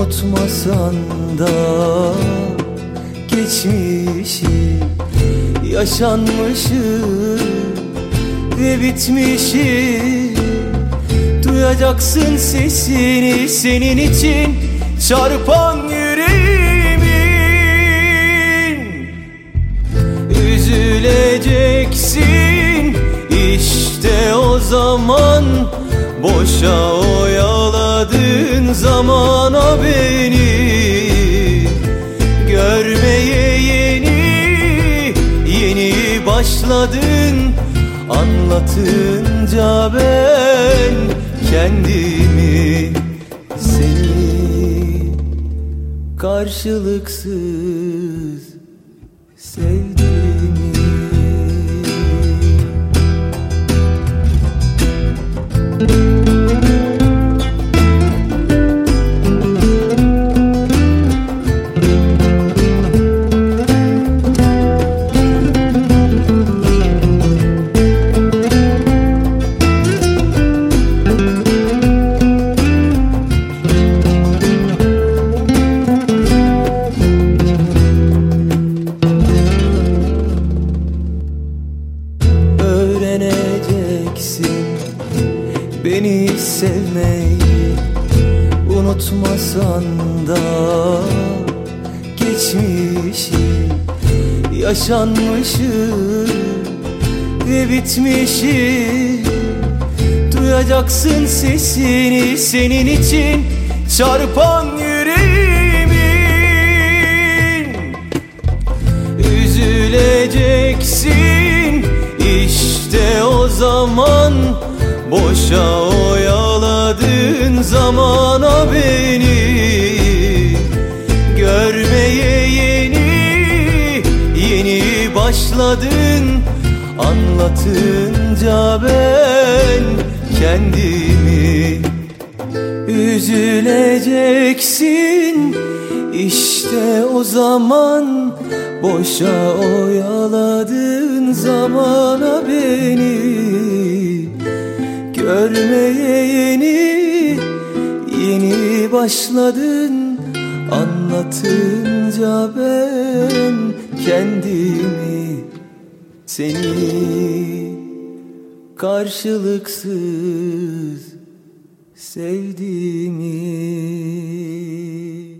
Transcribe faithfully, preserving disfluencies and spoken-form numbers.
Unutmasan da geçmişi, yaşanmışı ve bitmişi. Duyacaksın sesini, senin için çarpan yüreğimin. Üzüleceksin işte o zaman, boşa oyaladığın zamana beni. Görmeye yeni yeni başladın, anlatınca ben kendimi, seni karşılıksız sevdiğimi. Öğreneceksin beni sevmeyi, unutmasan da geçmişi, yaşanmışı ve bitmişi. Duyacaksın sesini, senin için çarpan yüreğimin. Üzüleceksin işte o zaman, boşa oyaladığın zamana beni. Görmeye yeni yeni başladın, anlatınca ben kendimi. Üzüleceksin işte o zaman, boşa oyaladığın zamana beni. Görmeye yeni yeni başladın, anlatınca ben kendimi, seni karşılıksız sevdiğimi.